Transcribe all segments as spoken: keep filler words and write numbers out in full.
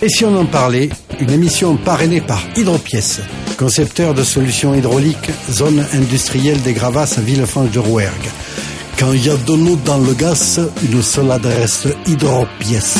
Et si on en parlait, une émission parrainée par Hydropièces, concepteur de solutions hydrauliques, zone industrielle des Gravas à Villefranche de Rouergue. Quand il y a de l'eau dans le gaz, une seule adresse, Hydropièces.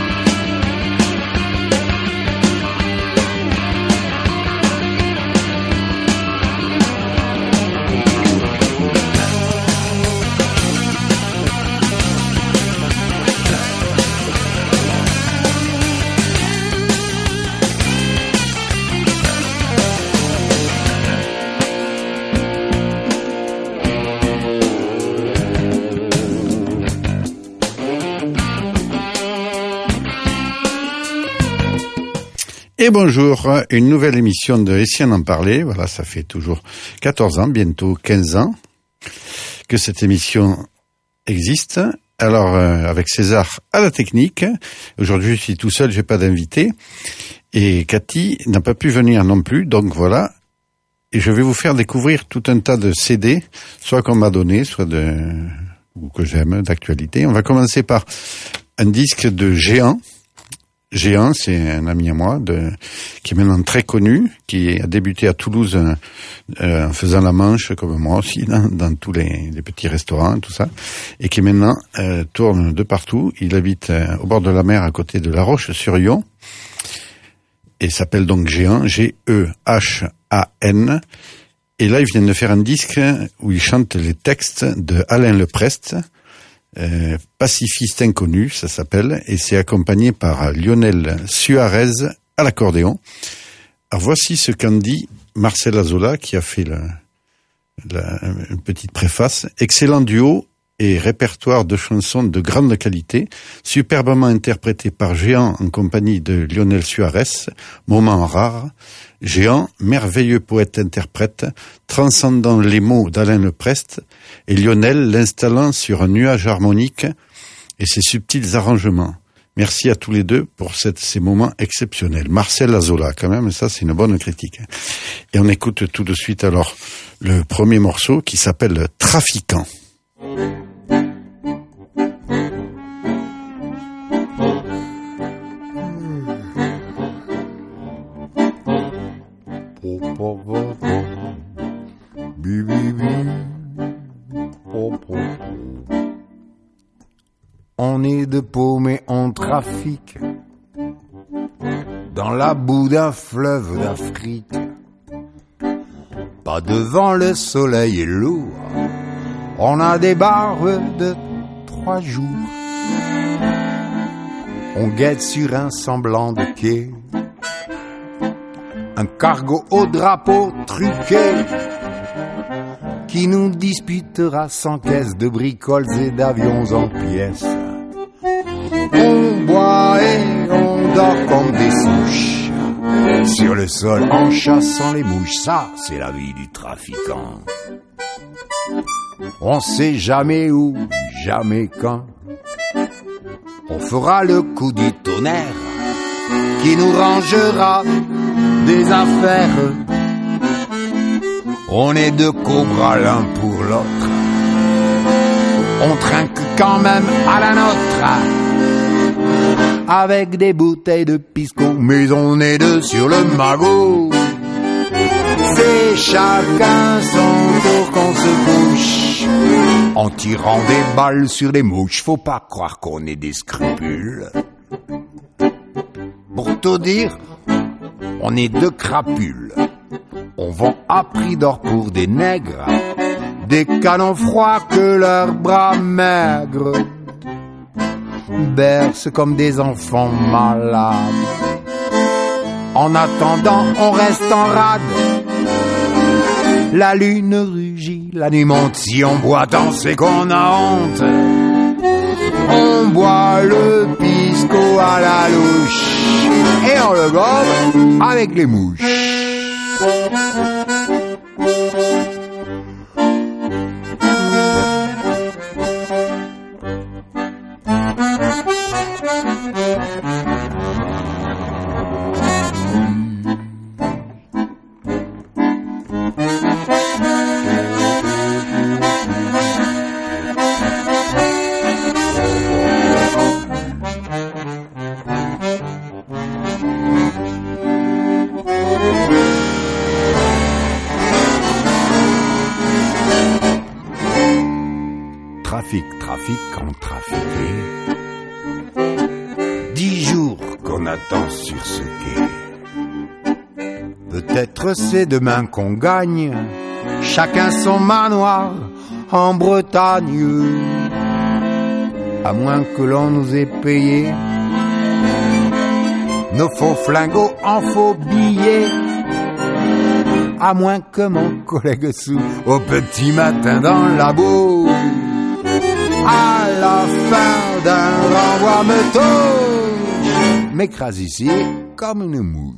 Et bonjour, une nouvelle émission de Et si on en parlait. Voilà, ça fait toujours quatorze ans, bientôt quinze ans que cette émission existe. Alors, euh, avec César à la technique. Aujourd'hui, je suis tout seul, j'ai pas d'invité. Et Cathy n'a pas pu venir non plus, donc voilà. Et je vais vous faire découvrir tout un tas de C D, soit qu'on m'a donné, soit de, ou que j'aime, d'actualité. On va commencer par un disque de Géant. Géant, c'est un ami à moi, de, qui est maintenant très connu, qui a débuté à Toulouse euh, en faisant la manche, comme moi aussi, dans, dans tous les, les petits restaurants, tout ça, et qui maintenant euh, tourne de partout. Il habite euh, au bord de la mer, à côté de La Roche-sur-Yon, et s'appelle donc Géant, G E H A N. Et là, il vient de faire un disque où il chante les textes de Alain Leprest, Euh, Pacifiste inconnu, ça s'appelle, et c'est accompagné par Lionel Suarez à l'accordéon. Alors voici ce qu'en dit Marcel Azola, qui a fait la, la, une petite préface. Excellent duo et répertoire de chansons de grande qualité, superbement interprété par Géant en compagnie de Lionel Suarez, moment rare. Géant, merveilleux poète-interprète, transcendant les mots d'Alain Leprest, et Lionel l'installant sur un nuage harmonique et ses subtils arrangements. Merci à tous les deux pour cette, ces moments exceptionnels. Marcel Azola, quand même, ça c'est une bonne critique. Et on écoute tout de suite alors le premier morceau qui s'appelle Trafiquant. On est de peau mais on trafique dans la boue d'un fleuve d'Afrique. Pas devant le soleil est lourd, on a des barbes de trois jours. On guette sur un semblant de quai un cargo au drapeau truqué qui nous disputera cent caisses de bricoles et d'avions en pièces. On boit et on dort comme des souches sur le sol en chassant les mouches. Ça, c'est la vie du trafiquant. On sait jamais où, jamais quand on fera le coup du tonnerre qui nous rangera des affaires. On est deux cobras l'un pour l'autre, on trinque quand même à la nôtre, avec des bouteilles de pisco, mais on est deux sur le magot. C'est chacun son tour qu'on se couche, en tirant des balles sur des mouches. Faut pas croire qu'on ait des scrupules. Pour tout dire, on est deux crapules. On vend à prix d'or pour des nègres des canons froids que leurs bras maigres bercent comme des enfants malades. En attendant, on reste en rade. La lune rugit, la nuit monte. Si on boit tant, c'est qu'on a honte. On boit le pisco à la louche et on le gobe avec les mouches. trafic, trafiquant, trafiqué. Dix jours qu'on attend sur ce quai. Peut-être c'est demain qu'on gagne, chacun son manoir en Bretagne. À moins que l'on nous ait payé nos faux flingots en faux billets. À moins que mon collègue sous au petit matin dans le labo, à la fin d'un renvoi métaux, m'écrase ici comme une mouche.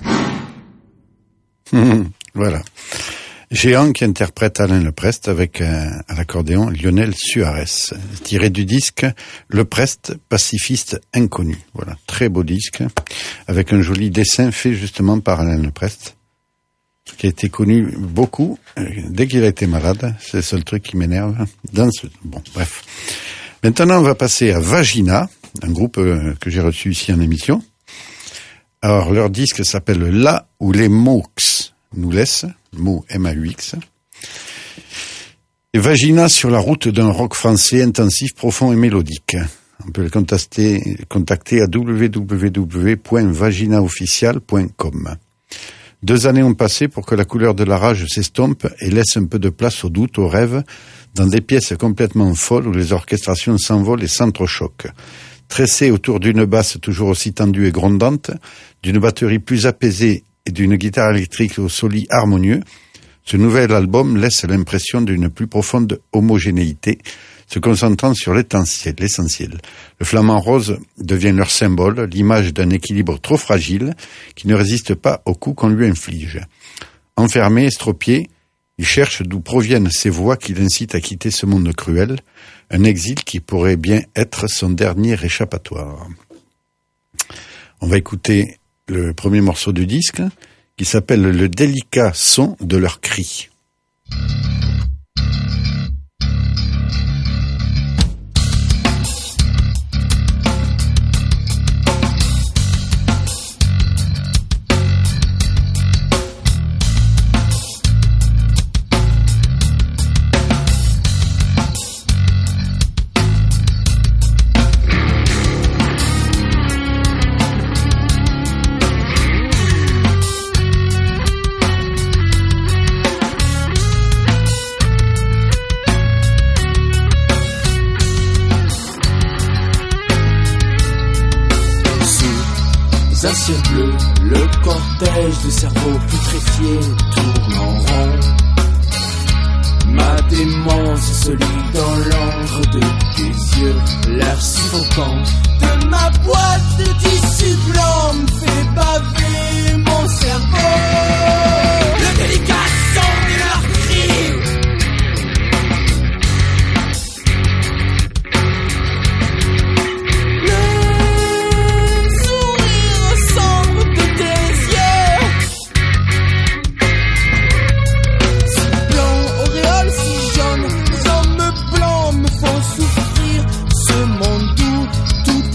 Voilà. Géant qui interprète Alain Leprest avec euh, à l'accordéon Lionel Suarez, tiré du disque Leprest, pacifiste inconnu. Voilà, très beau disque, avec un joli dessin fait justement par Alain Leprest, qui a été connu beaucoup euh, dès qu'il a été malade. C'est le seul truc qui m'énerve. Dans ce... Bon, bref. Maintenant, on va passer à Vagina, un groupe euh, que j'ai reçu ici en émission. Alors, leur disque s'appelle Là où les Maux nous laissent, le mot M A U X. Et Vagina sur la route d'un rock français intensif, profond et mélodique. On peut le contacter, contacter à w w w point vagina official point com. Deux années ont passé pour que la couleur de la rage s'estompe et laisse un peu de place au doute, au rêve, dans des pièces complètement folles où les orchestrations s'envolent et s'entrechoquent. Tressées autour d'une basse toujours aussi tendue et grondante, d'une batterie plus apaisée et d'une guitare électrique au soli harmonieux, ce nouvel album laisse l'impression d'une plus profonde homogénéité, se concentrant sur l'essentiel, l'essentiel. Le flamant rose devient leur symbole, l'image d'un équilibre trop fragile qui ne résiste pas aux coups qu'on lui inflige. Enfermé, estropié, il cherche d'où proviennent ces voix qui l'incitent à quitter ce monde cruel, un exil qui pourrait bien être son dernier échappatoire. On va écouter le premier morceau du disque, qui s'appelle Le délicat son de leurs cris. Un ciel bleu, le cortège de cerveaux putréfiés tourne en rond. Ma démence se lit dans l'encre de tes yeux, l'air suffocant de ma boîte de tissu blanc me fait baver mon cerveau. Le délicat son de leurs cris. Tout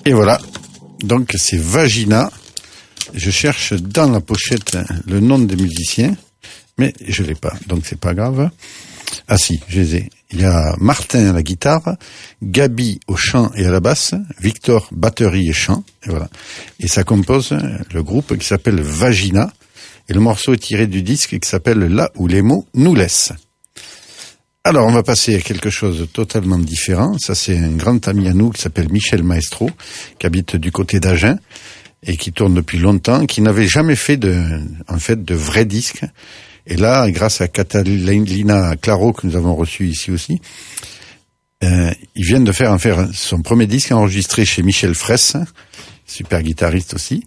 Et voilà, donc c'est Vagina. Je cherche dans la pochette le nom des musiciens, mais je l'ai pas, donc c'est pas grave. Ah si, je les ai. Il y a Martin à la guitare, Gabi au chant et à la basse, Victor batterie et chant, et voilà. Et ça compose le groupe qui s'appelle Vagina, et le morceau est tiré du disque qui s'appelle Là où les mots nous laissent. Alors, on va passer à quelque chose de totalement différent. Ça, c'est un grand ami à nous qui s'appelle Michel Maestro, qui habite du côté d'Agen, et qui tourne depuis longtemps, qui n'avait jamais fait de, en fait, de vrais disques. Et là, grâce à Catalina Claro, que nous avons reçu ici aussi, euh, il vient de faire, en faire son premier disque enregistré chez Michel Fraisse, super guitariste aussi.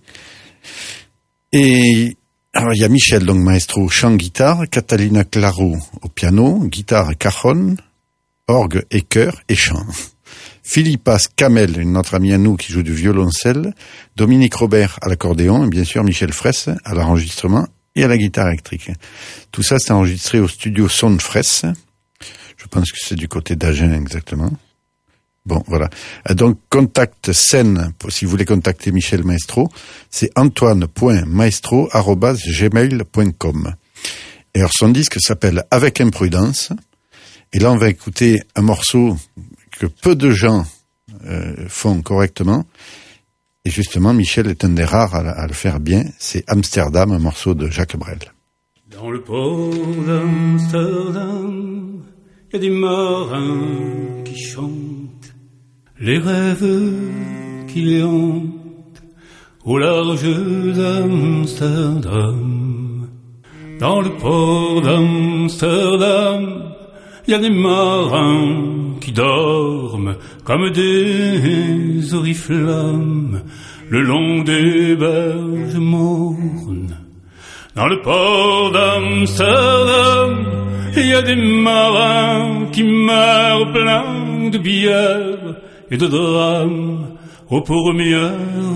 Et, alors, il y a Michel, donc maestro, chant, guitare, Catalina Claro au piano, guitare, cajon, orgue et chœur et chant. Philippa Scamel, une autre amie à nous qui joue du violoncelle, Dominique Robert à l'accordéon, et bien sûr Michel Fraisse à l'enregistrement et à la guitare électrique. Tout ça, c'est enregistré au studio Son Fraisse. Je pense que c'est du côté d'Agen exactement. Bon, voilà. Donc, contact scène, si vous voulez contacter Michel Maestro, c'est antoine point maestro arobase gmail point com. Et alors, son disque s'appelle Avec imprudence. Et là, on va écouter un morceau que peu de gens euh, font correctement. Et justement, Michel est un des rares à, à le faire bien. C'est Amsterdam, un morceau de Jacques Brel. Dans le port d'Amsterdam, il y a des marins qui chantent les rêves qui les hantent au large d'Amsterdam. Dans le port d'Amsterdam, il y a des marins qui dorment comme des oriflammes le long des berges mornes. Dans le port d'Amsterdam, il y a des marins qui meurent pleins de bière et de drames aux premières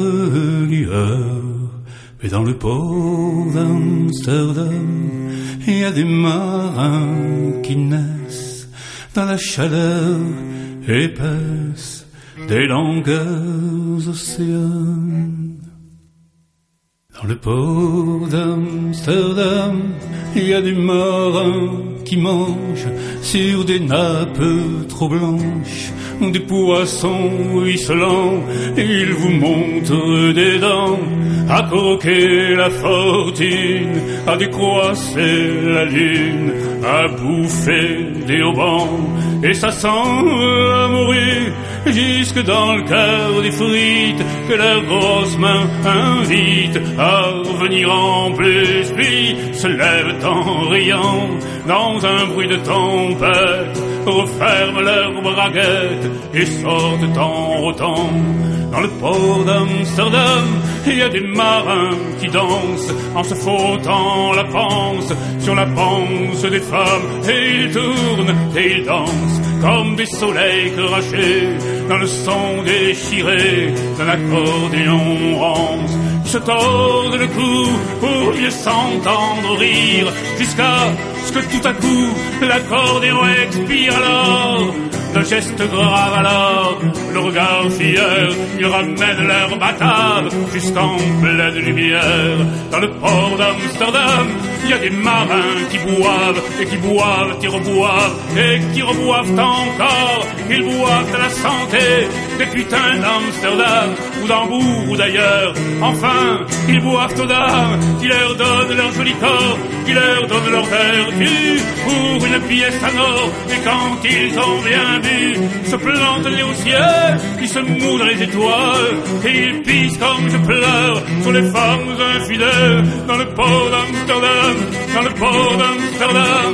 lueurs. Mais dans le port d'Amsterdam, il y a des marins qui naissent dans la chaleur épaisse des longueurs océanes. Dans le port d'Amsterdam, il y a des marins qui mangent sur des nappes trop blanches des poissons ruisselants. Ils vous montrent des dents à croquer la fortune, à décroisser la lune, à bouffer des haubans. Et ça sent à mourir jusque dans le cœur des frites que leurs grosses mains invitent à venir en plus. Puis se lèvent en riant dans un bruit de tempête, referment leurs braguettes et sortent en rotant. Dans le port d'Amsterdam, il y a des marins qui dansent en se frottant la panse sur la panse des femmes. Et ils tournent et ils dansent comme des soleils crachés dans le son déchiré d'un accordéon rance. Ils se tordent le cou pour mieux s'entendre rire, jusqu'à ce que tout à coup l'accordéon expire. Alors d'un geste grave, alors le regard fier, ils ramènent leur batave jusqu'en pleine lumière. Dans le port d'Amsterdam, il y a des marins qui boivent et qui boivent, qui reboivent et qui reboivent encore. Ils boivent à la santé des putains d'Amsterdam ou d'Hambourg ou d'ailleurs. Enfin, ils boivent aux dames qui leur donnent leur joli corps, qui leur donnent leur vertu pour une pièce à or. Et quand ils ont bien bu, se plantent les au ciel, ils se mouent dans les étoiles et ils pissent comme je pleure sur les femmes infidèles. Dans le port d'Amsterdam, dans le port d'Amsterdam.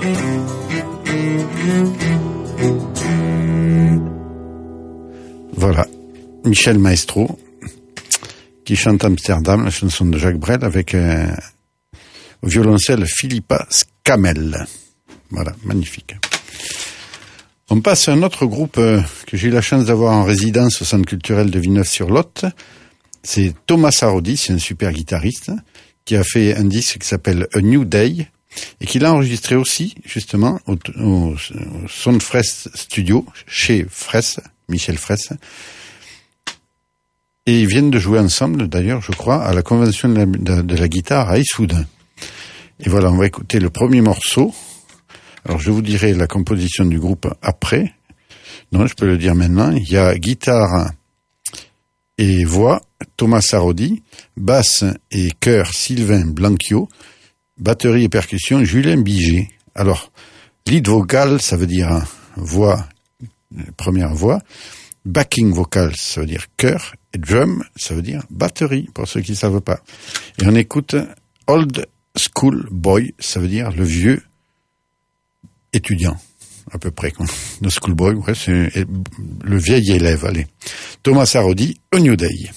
Voilà, Michel Maestro qui chante Amsterdam, la chanson de Jacques Brel, avec euh, au violoncelle Philippa Scamel. Voilà, magnifique. On passe à un autre groupe euh, que j'ai eu la chance d'avoir en résidence au Centre culturel de Villeneuve-sur-Lot. C'est Thomas Sarodi, c'est un super guitariste qui a fait un disque qui s'appelle A New Day et qui l'a enregistré aussi, justement, au, au, au Son Fraisse Studio, chez Fraisse, Michel Fraisse. Et ils viennent de jouer ensemble, d'ailleurs, je crois, à la convention de la, de, de la guitare à Issoudun. Et voilà, on va écouter le premier morceau. Alors, je vous dirai la composition du groupe après. Non, je peux le dire maintenant. Il y a guitare et voix, Thomas Sarodi, basse et chœur, Sylvain Blanquio, batterie et percussion, Julien Biget. Alors, lead vocal, ça veut dire voix, première voix. Backing vocal, ça veut dire chœur. Et drum, ça veut dire batterie, pour ceux qui ne savent pas. Et on écoute Old School Boy, ça veut dire le vieux étudiant. À peu près, quoi. Le schoolboy, ouais, c'est le vieil élève, allez. Thomas Sarodi, A New Day.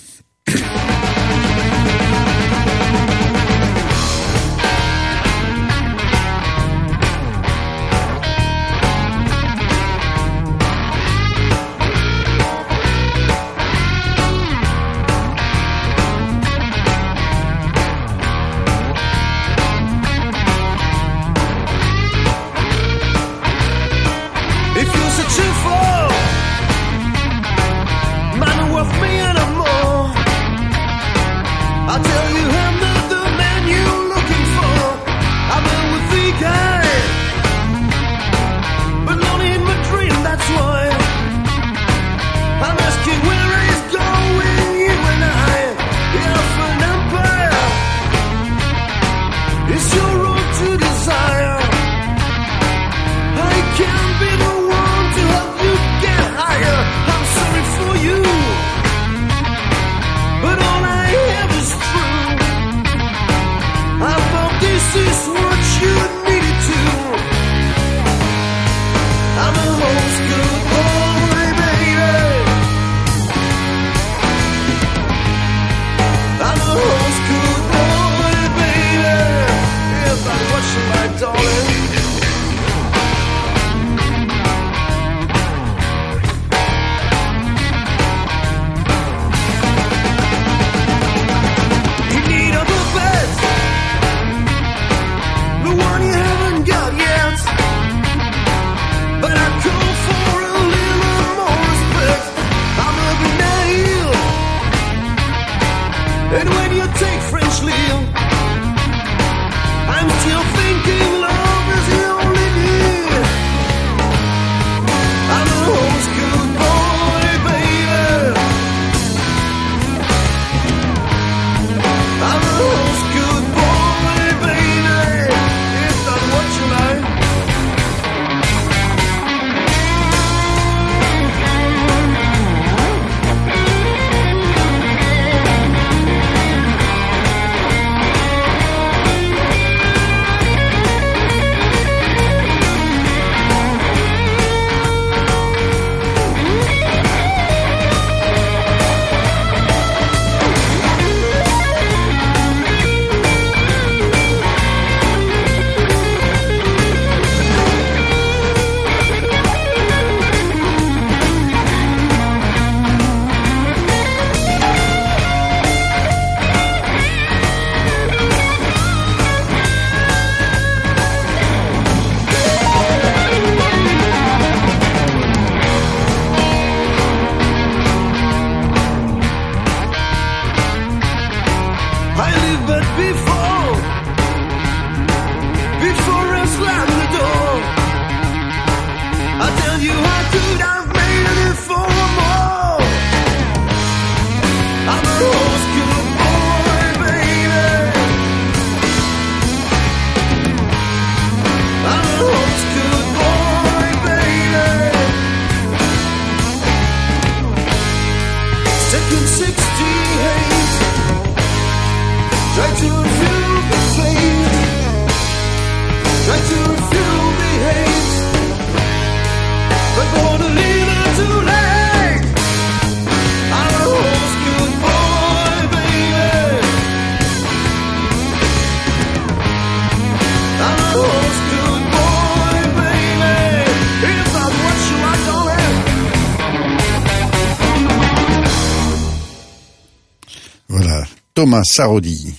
Thomas Sarodi,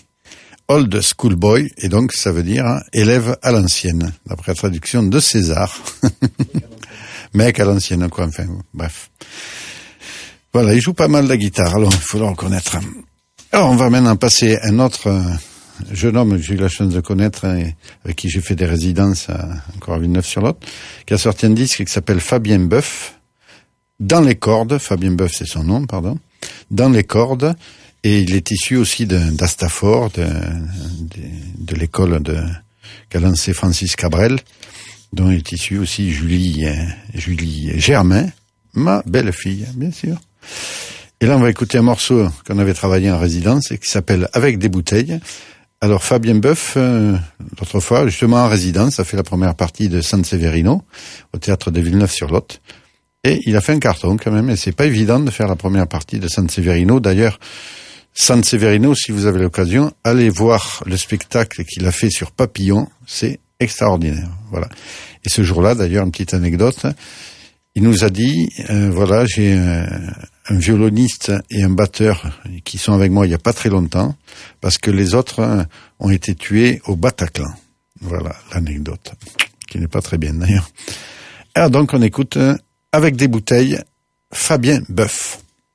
Old School Boy, et donc ça veut dire hein, élève à l'ancienne, d'après la traduction de César. Mec à l'ancienne, quoi, enfin, bref. Voilà, il joue pas mal la guitare, alors il faut le reconnaître. Alors, on va maintenant passer à un autre euh, jeune homme que j'ai eu la chance de connaître, hein, et avec qui j'ai fait des résidences à, encore à Villeneuve-sur-Lot, qui a sorti un disque qui s'appelle Fabien Boeuf, Dans les cordes. Fabien Boeuf, c'est son nom, pardon. Dans les cordes. Et il est issu aussi de, d'Astafort, de, de, de l'école de, qu'a lancé Francis Cabrel, dont est issue aussi Julie, euh, Julie Germain, ma belle-fille, bien sûr. Et là, on va écouter un morceau qu'on avait travaillé en résidence et qui s'appelle Avec des bouteilles. Alors, Fabien Boeuf, euh, l'autre fois, justement en résidence, a fait la première partie de San Severino, au théâtre de Villeneuve-sur-Lot. Et il a fait un carton quand même, et c'est pas évident de faire la première partie de San Severino. D'ailleurs, San Severino, si vous avez l'occasion, allez voir le spectacle qu'il a fait sur Papillon, c'est extraordinaire. Voilà. Et ce jour-là, d'ailleurs, une petite anecdote, il nous a dit, euh, voilà, j'ai un, un violoniste et un batteur qui sont avec moi il y a pas très longtemps, parce que les autres hein, ont été tués au Bataclan. Voilà l'anecdote, qui n'est pas très bien d'ailleurs. Alors donc on écoute euh, Avec des bouteilles, Fabien Boeuf.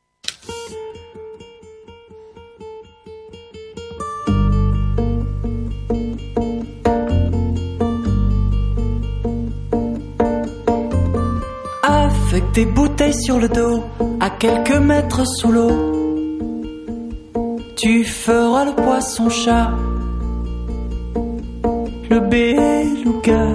Avec des bouteilles sur le dos, à quelques mètres sous l'eau, tu feras le poisson-chat, le beluga.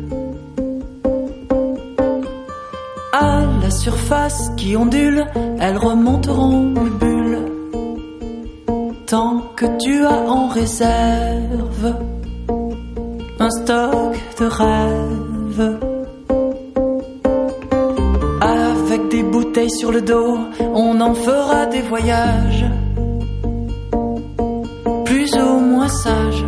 À la surface qui ondule, elles remonteront les bulles, tant que tu as en réserve un stock de rêves. Avec des bouteilles sur le dos, on en fera des voyages plus ou moins sages,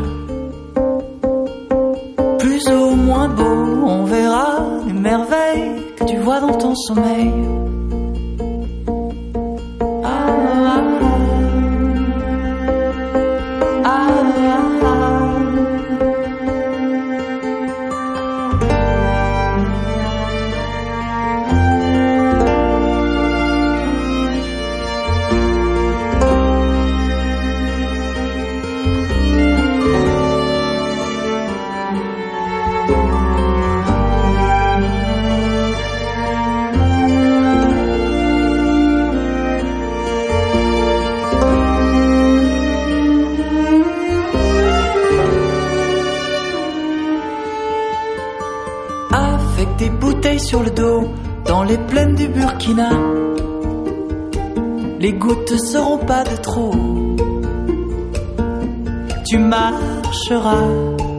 plus ou moins beaux. On verra les merveilles que tu vois dans ton sommeil. Ah, ah, ah, ah, ah. Des bouteilles sur le dos, dans les plaines du Burkina, les gouttes seront pas de trop. Tu marcheras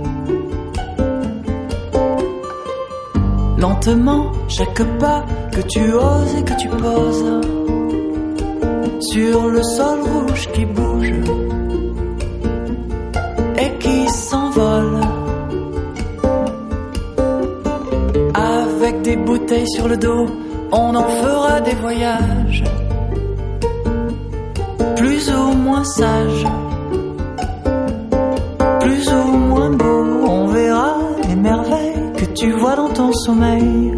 lentement, chaque pas que tu oses et que tu poses sur le sol rouge qui bouge et qui s'envole. Avec des bouteilles sur le dos, on en fera des voyages plus ou moins sages, plus ou moins beaux. On verra les merveilles que tu vois dans ton sommeil.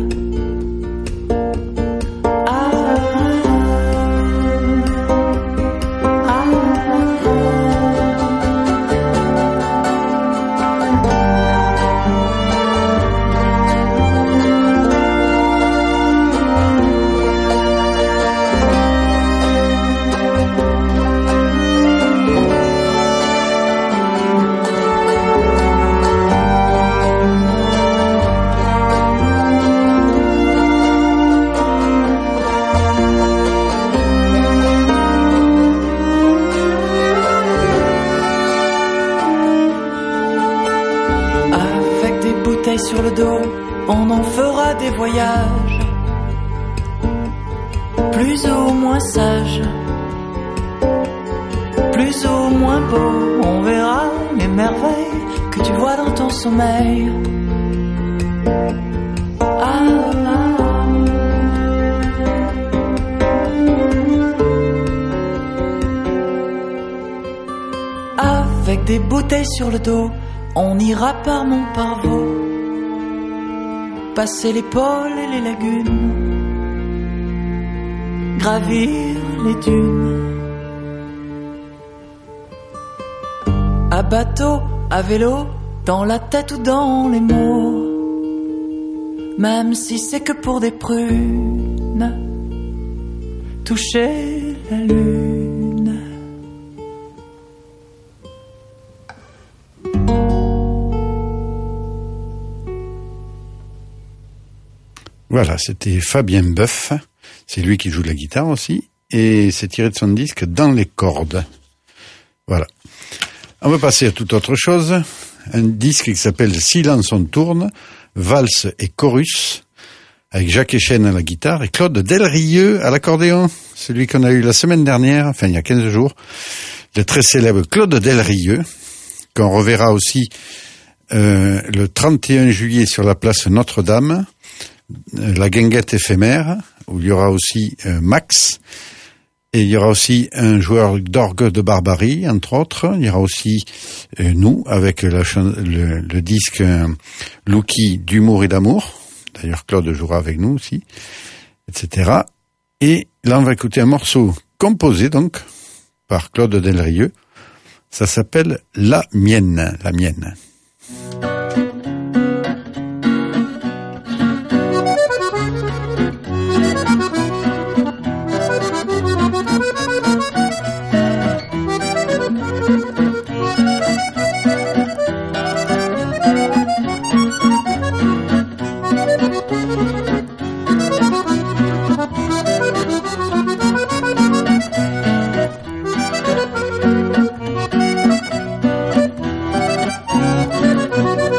Sur le dos, on en fera des voyages plus ou moins sages, plus ou moins beaux. On verra les merveilles que tu vois dans ton sommeil. Ah, ah, ah. Avec des bouteilles sur le dos, on ira par Montparnasse, passer les pôles et les lagunes, gravir les dunes. À bateau, à vélo, dans la tête ou dans les mots, même si c'est que pour des prunes, toucher la lune. Voilà, c'était Fabien Boeuf, c'est lui qui joue de la guitare aussi, et c'est tiré de son disque Dans les cordes. Voilà. On va passer à toute autre chose, un disque qui s'appelle Silence on tourne, valse et chorus, avec Jacques Echenne à la guitare et Claude Delrieux à l'accordéon, celui qu'on a eu la semaine dernière, enfin il y a quinze jours, le très célèbre Claude Delrieux, qu'on reverra aussi euh, le trente et un juillet sur la place Notre-Dame, la guinguette éphémère, où il y aura aussi euh, Max, et il y aura aussi un joueur d'orgue de Barbarie, entre autres. Il y aura aussi euh, nous, avec la ch- le, le disque euh, Lucky d'humour et d'amour. D'ailleurs, Claude jouera avec nous aussi, et cetera. Et là, on va écouter un morceau composé, donc, par Claude Delrieux. Ça s'appelle La Mienne, la mienne. Thank you.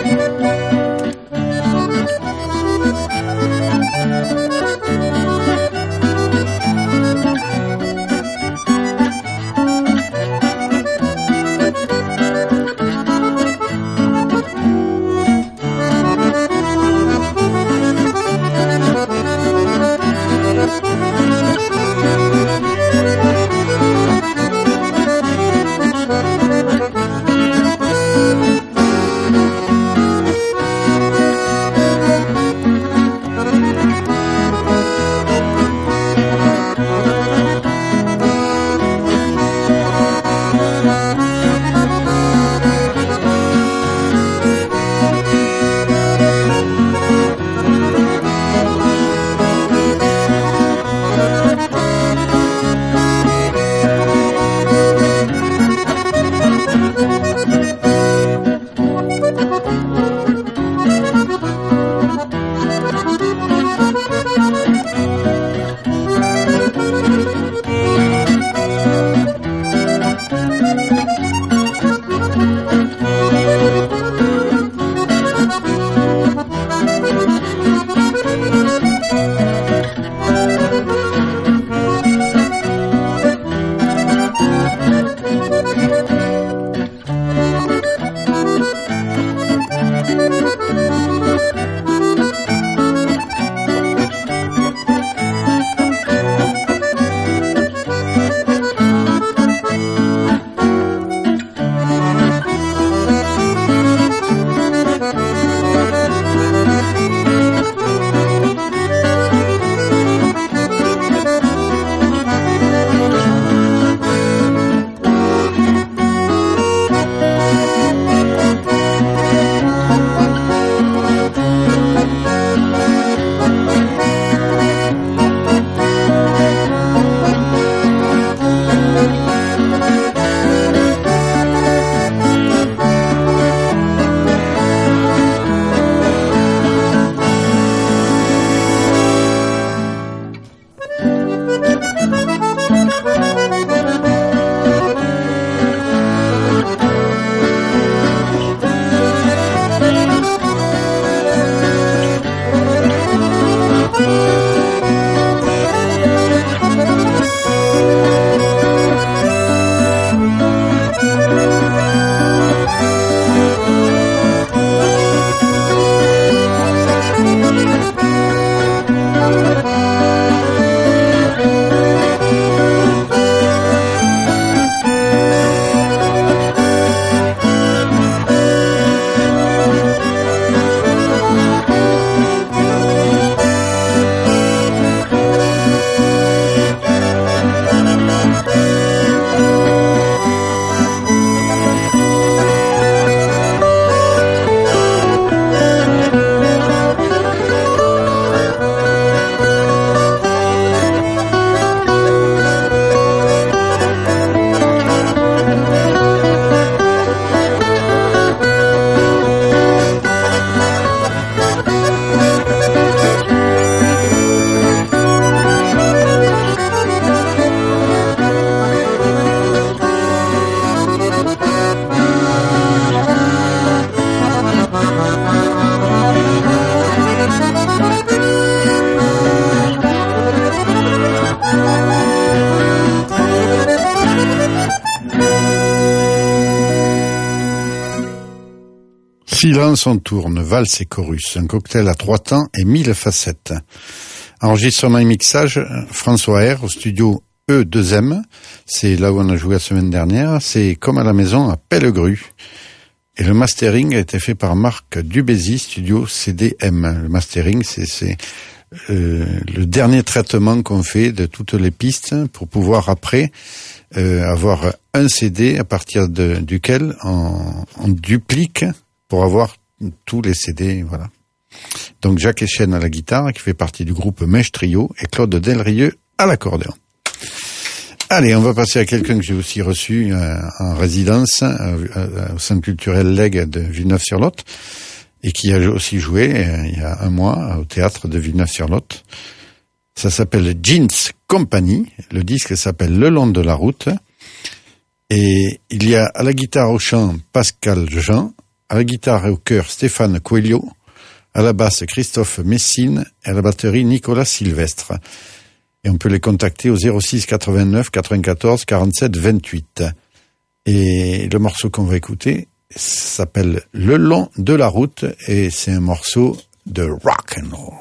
Silence on tourne, valse et chorus, un cocktail à trois temps et mille facettes. Enregistrement et mixage, François R au studio E deux M, c'est là où on a joué la semaine dernière, c'est comme à la maison à Pellegru. Et le mastering a été fait par Marc Dubézy, studio C D M. Le mastering, c'est, c'est euh, le dernier traitement qu'on fait de toutes les pistes pour pouvoir après euh, avoir un C D à partir de, duquel on, on duplique pour avoir tous les C D, voilà. Donc Jacques Echen à la guitare, qui fait partie du groupe Mèche Trio, et Claude Delrieux à l'accordéon. Allez, on va passer à quelqu'un que j'ai aussi reçu euh, en résidence euh, au Centre culturel Lègue de Villeneuve-sur-Lot, et qui a aussi joué euh, il y a un mois au théâtre de Villeneuve-sur-Lot. Ça s'appelle Jeans Company, le disque s'appelle Le long de la route, et il y a à la guitare au chant Pascal Jean, à la guitare et au chœur Stéphane Coelho, à la basse Christophe Messine et à la batterie Nicolas Sylvestre. Et on peut les contacter au zéro six quatre-vingt-neuf quatre-vingt-quatorze quarante-sept vingt-huit. Et le morceau qu'on va écouter s'appelle Le long de la route et c'est un morceau de rock and roll.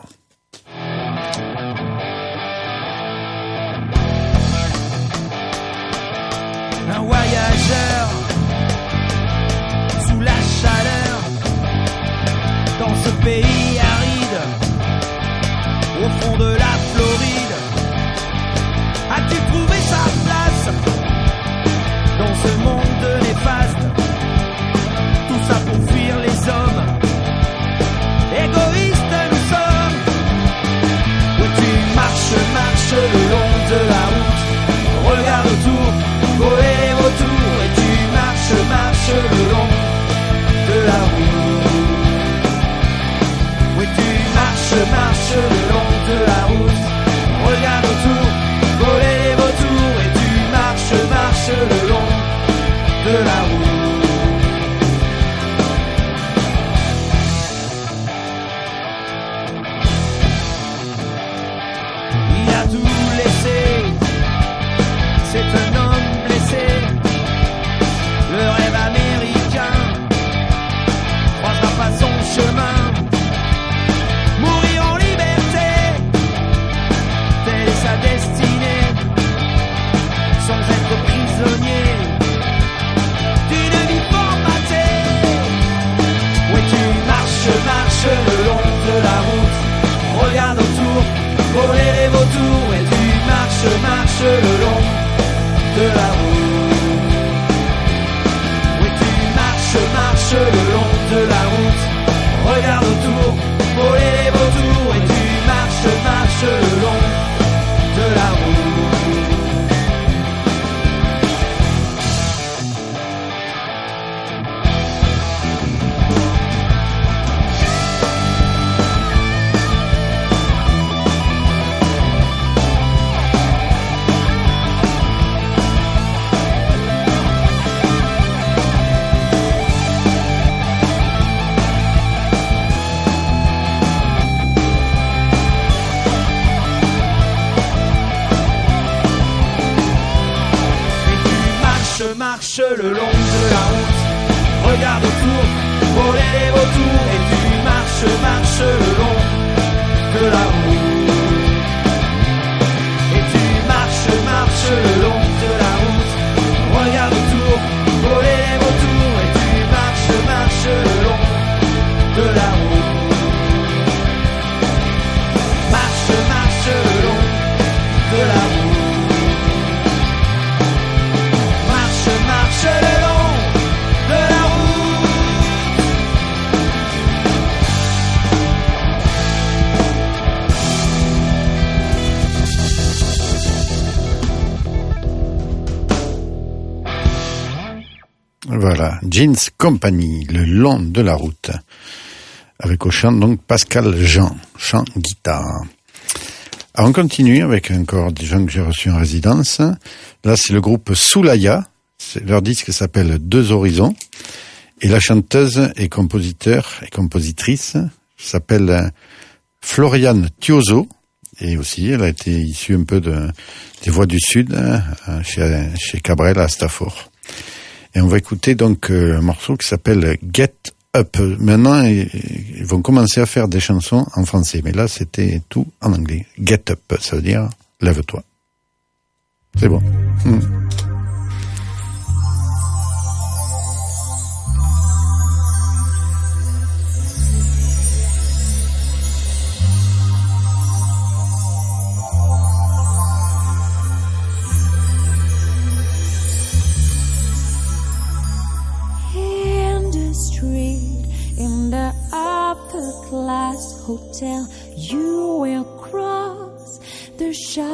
Un voyageur sous la chaleur dans ce pays aride au fond de la Floride. As-tu trouvé sa place dans ce monde néfaste? Tout ça pour fuir les hommes. Égoïstes nous sommes. Où tu marches, marches le long de la route. Regarde autour, voler les vautours. Et tu marches, marches le long de la route. Oui, tu marches, marches le long de la route. Regarde autour, voler les vautours. Et tu marches, marches le long de la route. Il a tout laissé, c'est un homme blessé. Le rêve américain croisera pas son chemin. Mourir en liberté, telle est sa destinée, sans être prisonnier d'une vie formatée. Oui, tu marches, marches le long de la route. Regarde autour, voler les vautours. Et tu marches, marches le long de la route. Oui, tu marches, marches le long de la route. Regarde autour, voler les vautours. Et tu marches, marches le long de la route. Marche le long de la route, regarde autour, voler les vautours. Et tu marches, marches le long de la route. Et tu marches, marches le long de la route. Regarde autour, voler les vautours. Et tu marches, marches le long de la route. Marche, marche le long de la route. Marche le long de la route. Voilà, Jeans Company, le long de la route. Avec au chant donc Pascal Jean, chant guitare. Alors on continue avec encore des gens que j'ai reçus en résidence. Là c'est le groupe Soulaya. Leur disque s'appelle Deux Horizons. Et la chanteuse et compositeur et compositrice s'appelle Floriane Thiozo. Et aussi, elle a été issue un peu de, des Voix du Sud, chez, chez Cabrel à Stafford. Et on va écouter donc un morceau qui s'appelle Get up. Maintenant, ils vont commencer à faire des chansons en français. Mais là, c'était tout en anglais. Get up, ça veut dire lève-toi. C'est bon. Mmh. Class hotel, you will cross the sharks,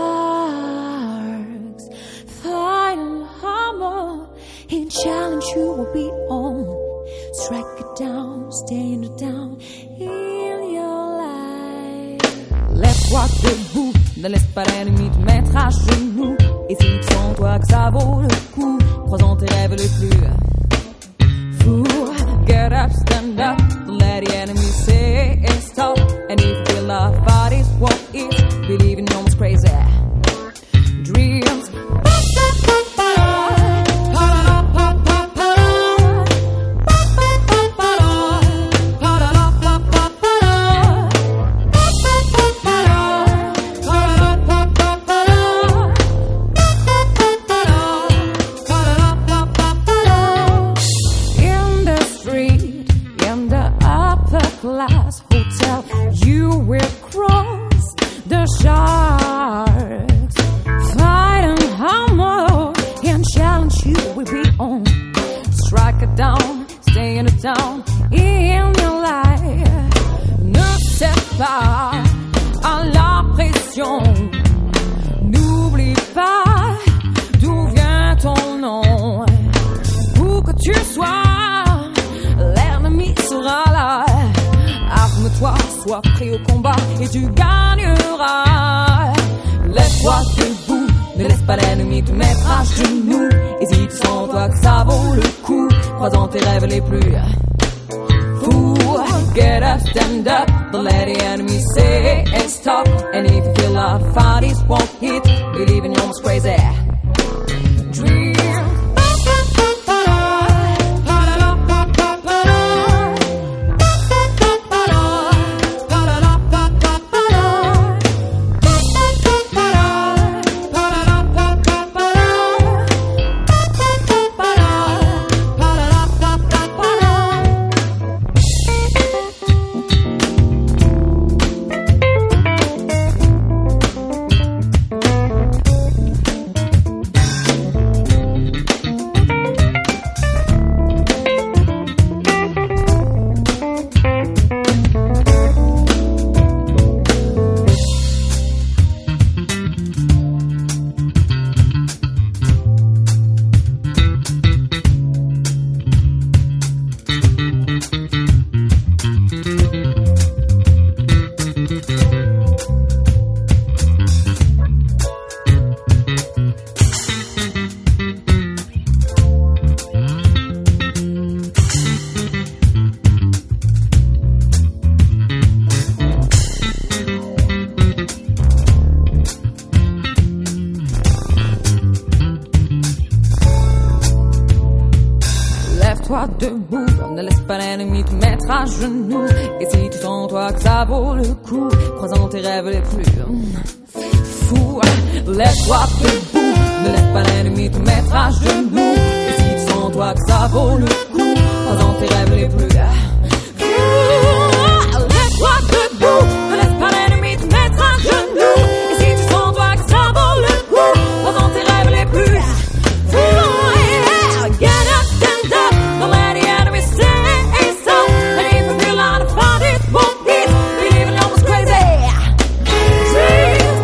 fight and hammer, and challenge you will be on. Strike it down, stand it down in your life. Lève-toi debout, ne laisse pas l'ennemi te mettre à genoux. Et si tu sens toi que ça vaut le coup, croisant tes rêves les plus fous. Get up, stand up, don't let the enemy say stop. And if you feel the fight is what is, believe in almost crazy dreams. Glass hotel, you will cross the sharks, fight and hammer, and challenge you will be on. Strike it down, stay in the town in your life. Ne cède pas à la pression, n'oublie pas d'où vient ton nom. Où que tu sois, l'ennemi sera là. Arme-toi, sois prêt au combat et tu gagneras. Lève-toi debout, ne laisse pas l'ennemi te mettre à genoux. Et si tu sens toi que ça vaut le coup, croisant tes rêves les plus fous. Get up, stand up, don't let the enemy say stop. And if you feel the fight is won't hit, believe in your almost crazy dream. Debout, ne laisse pas l'ennemi te mettre à genoux. Et si tu sens toi que ça vaut le coup, croisant tes rêves les plus fous, lève-toi debout, ne laisse pas l'ennemi te mettre à genoux. Et si tu sens toi que ça vaut le coup, croisant tes rêves les plus fous, lève-toi debout, ne laisse pas l'ennemi te mettre à genoux. Et si tu sens toi que ça vaut le coup, croisant tes rêves les plus fous. Get up, stand up, don't let the enemy say stop. And if you feel like the fight it won't hit, believe in almost crazy dreams.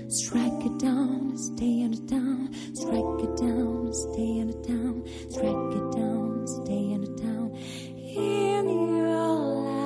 Strike it down, stay in the town. Strike it down, stay in the town. Strike it down, stay in the town. In your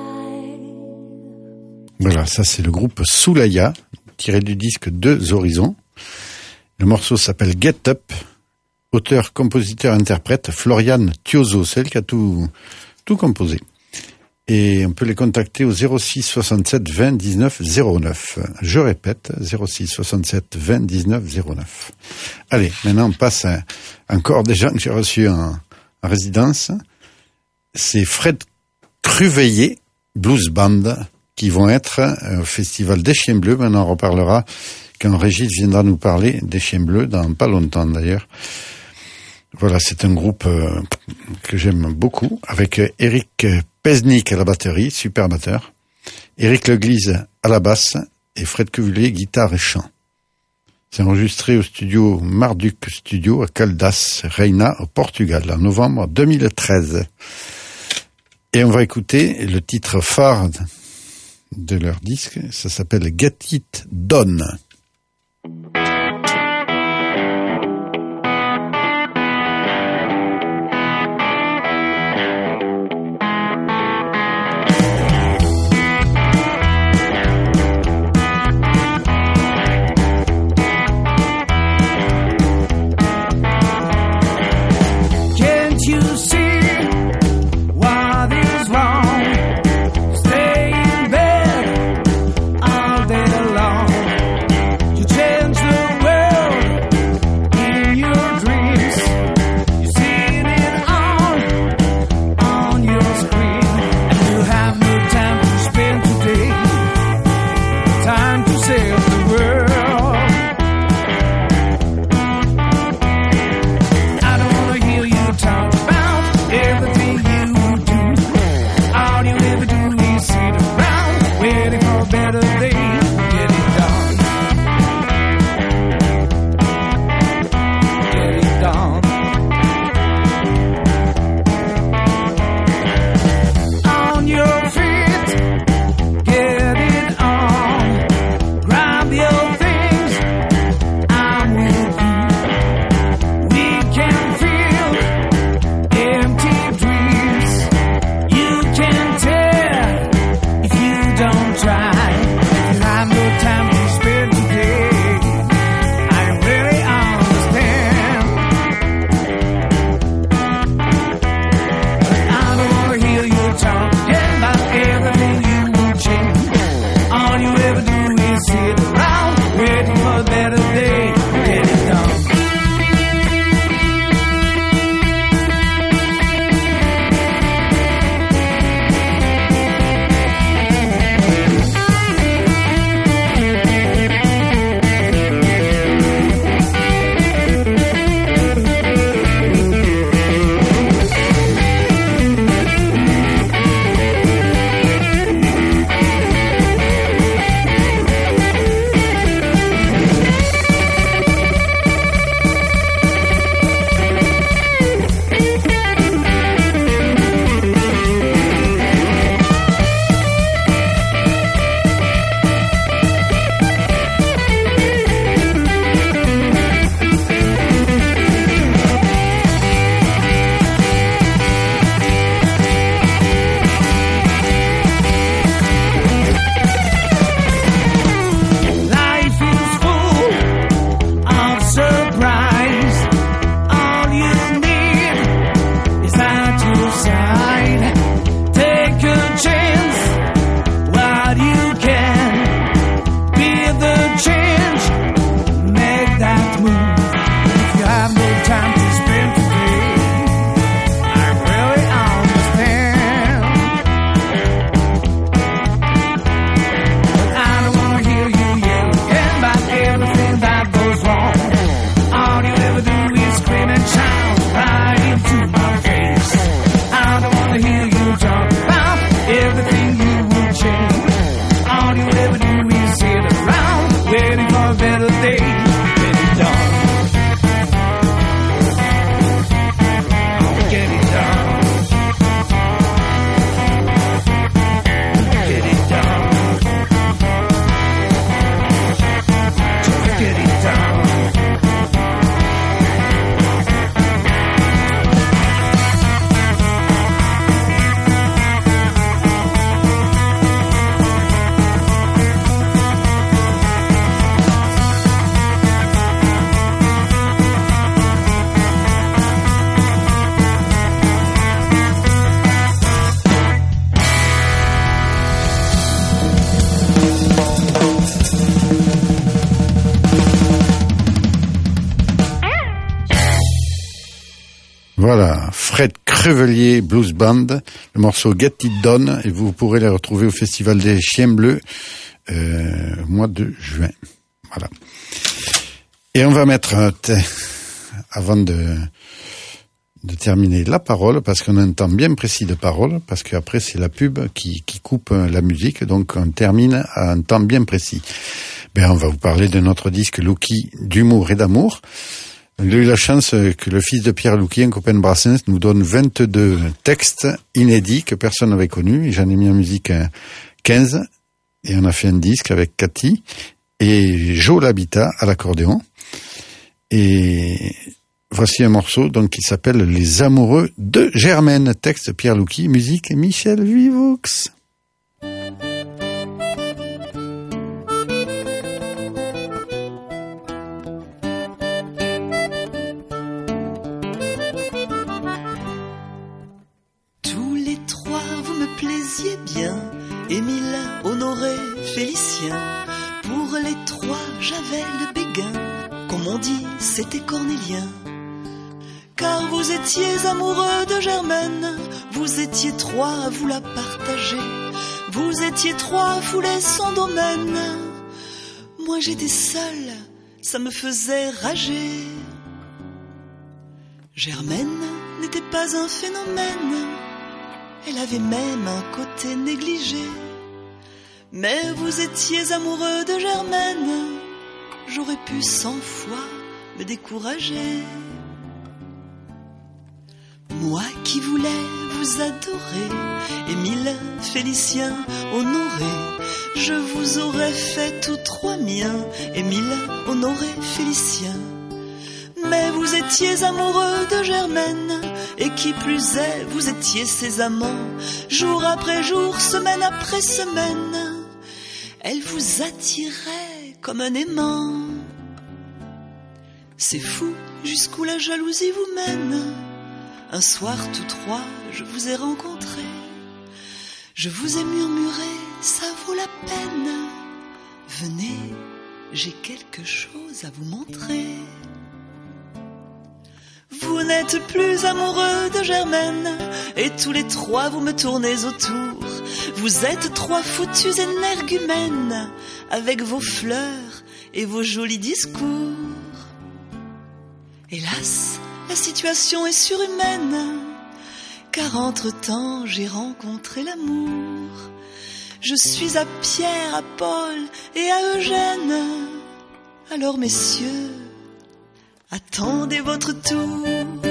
life. Voilà, ça c'est le groupe Soulaya, tiré du disque Deux Horizons. Le morceau s'appelle Get Up. Auteur, compositeur, interprète, Florian Thiozo, c'est elle qui a tout, tout composé. Et on peut les contacter au zéro six soixante-sept vingt dix-neuf zéro neuf. Je répète, zéro six soixante-sept vingt dix-neuf zéro neuf. Allez, maintenant on passe à encore des gens que j'ai reçus en, en résidence. C'est Fred Truveillé, Blues Band, qui vont être au festival des Chiens Bleus. Maintenant on reparlera quand Régis viendra nous parler des Chiens Bleus, dans pas longtemps d'ailleurs. Voilà, c'est un groupe euh, que j'aime beaucoup, avec Eric Pesnik à la batterie, super batteur, Eric Leglise à la basse et Fred Cuvelier, guitare et chant. C'est enregistré au studio Marduk Studio à Caldas, Reina, au Portugal, en novembre deux mille treize. Et on va écouter le titre phare de leur disque, ça s'appelle Get It Done. Voilà, Fred Crevelier Blues Band, le morceau Get It Done, et vous pourrez les retrouver au Festival des Chiens Bleus, euh, mois de juin. Voilà. Et on va mettre, avant de, de terminer la parole, parce qu'on a un temps bien précis de parole, parce qu'après c'est la pub qui, qui coupe la musique, donc on termine à un temps bien précis. Ben, on va vous parler de notre disque Louki d'humour et d'amour. Il a eu la chance que le fils de Pierre Louki, un copain de Brassens, nous donne vingt-deux textes inédits que personne n'avait connus. Et j'en ai mis en musique quinze. Et on a fait un disque avec Cathy et Joe l'Habitat à l'accordéon. Et voici un morceau donc qui s'appelle Les Amoureux de Germaine. Texte Pierre Louki, musique Michel Vivoux. Émile, Honoré, Félicien, pour les trois j'avais le béguin, comme on dit c'était cornélien. Car vous étiez amoureux de Germaine, vous étiez trois à vous la partager, vous étiez trois foulés son domaine. Moi j'étais seule, ça me faisait rager. Germaine n'était pas un phénomène, elle avait même un côté négligé. Mais vous étiez amoureux de Germaine, j'aurais pu cent fois me décourager. Moi qui voulais vous adorer, Émile, Félicien, Honoré, je vous aurais fait tous trois miens, Émile, Honoré, Félicien. Mais vous étiez amoureux de Germaine, et qui plus est, vous étiez ses amants, jour après jour, semaine après semaine. Elle vous attirait comme un aimant. C'est fou jusqu'où la jalousie vous mène. Un soir tous trois, je vous ai rencontrés. Je vous ai murmuré, ça vaut la peine. Venez, j'ai quelque chose à vous montrer. Vous n'êtes plus amoureux de Germaine, et tous les trois vous me tournez autour. Vous êtes trois foutus énergumènes, avec vos fleurs et vos jolis discours. Hélas, la situation est surhumaine, car entre-temps j'ai rencontré l'amour. Je suis à Pierre, à Paul et à Eugène. Alors messieurs, attendez votre tour.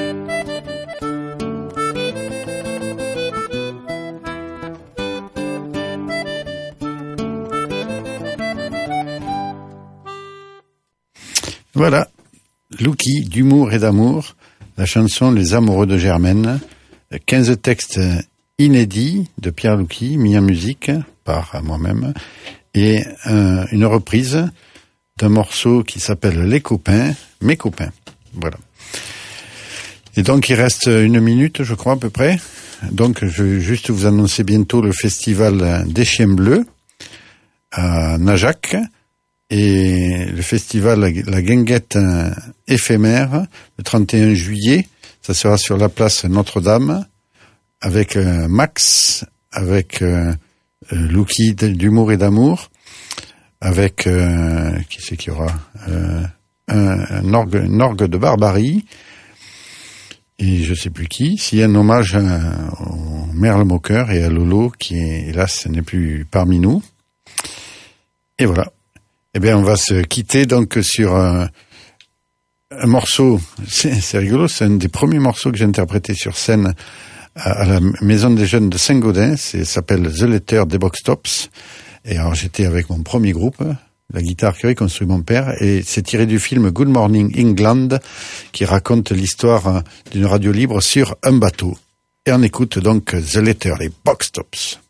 Voilà, Louki d'humour et d'amour, la chanson Les Amoureux de Germaine, quinze textes inédits de Pierre Louki, mis en musique par moi-même, et euh, une reprise d'un morceau qui s'appelle Les Copains, Mes Copains. Voilà. Et donc il reste une minute, je crois à peu près. Donc je vais juste vous annoncer bientôt le festival des Chiens Bleus à Najac et le festival La Guinguette éphémère le trente et un juillet. Ça sera sur la place Notre-Dame avec euh, Max, avec euh, Louki d'humour et d'amour, avec euh, qui c'est qu'il y aura euh, un, un, orgue, un orgue de barbarie et je sais plus qui. S'il y a un hommage à, au Merle Moqueur et à Lolo qui est, hélas n'est plus parmi nous. Et voilà. Eh bien on va se quitter donc sur un, un morceau, c'est, c'est rigolo, c'est un des premiers morceaux que j'ai interprété sur scène à, à la Maison des Jeunes de Saint-Gaudens. C'est s'appelle The Letter des Box Tops. Et alors j'étais avec mon premier groupe, la guitare qui avait construit mon père, et c'est tiré du film Good Morning England, qui raconte l'histoire d'une radio libre sur un bateau. Et on écoute donc The Letter, les Box Tops.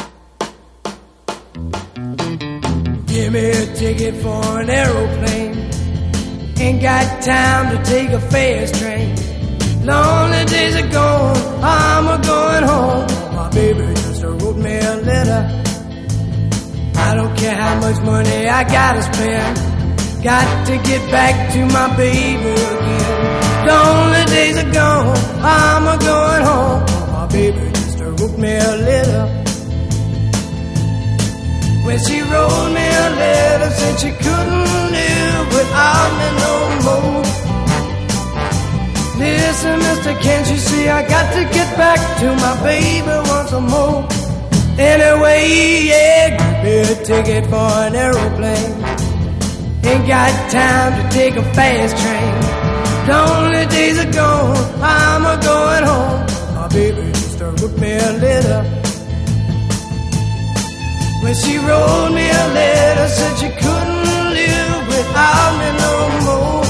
Give me a ticket for an aeroplane. Ain't got time to take a fast train. Lonely days are gone, I'm a going home. My baby just wrote me a letter. I don't care how much money I gotta spend. Got to get back to my baby again. The only days are gone, I'm a going home. My baby used to wrote me a letter. When she wrote me a letter, said she couldn't live without me no more. Listen, mister, can't you see I got to get back to my baby once more. Anyway, yeah, give me a ticket for an aeroplane. Ain't got time to take a fast train. The only days are gone, I'm a going home. My baby used to wrote me a letter. When she wrote me a letter, said she couldn't live without me no more.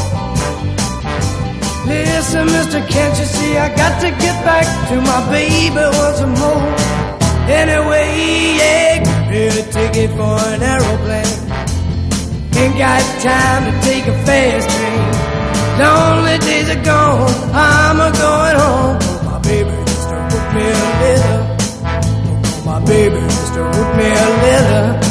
Listen, mister, can't you see I got to get back to my baby once more. Anyway, yeah, give me a ticket for an aeroplane. Ain't got time to take a fast train. The only days are gone, I'm a going home. My baby used to wrote me a letter. My baby used to wrote me a letter.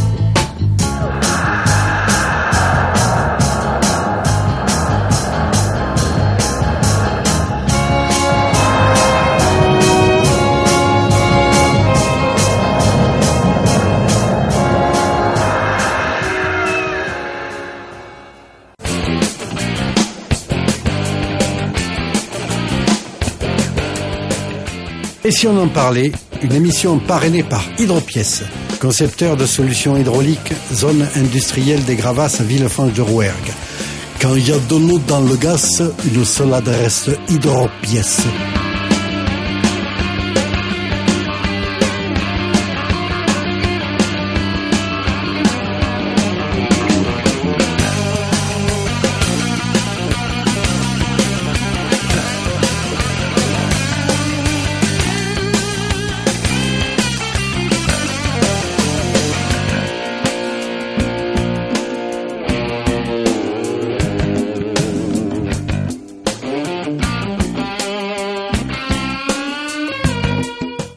Et si on en parlait, une émission parrainée par Hydropièce, concepteur de solutions hydrauliques, zone industrielle des Gravasses, Villefranche de Rouergue. Quand il y a de l'eau dans le gaz, une seule adresse, Hydropièce.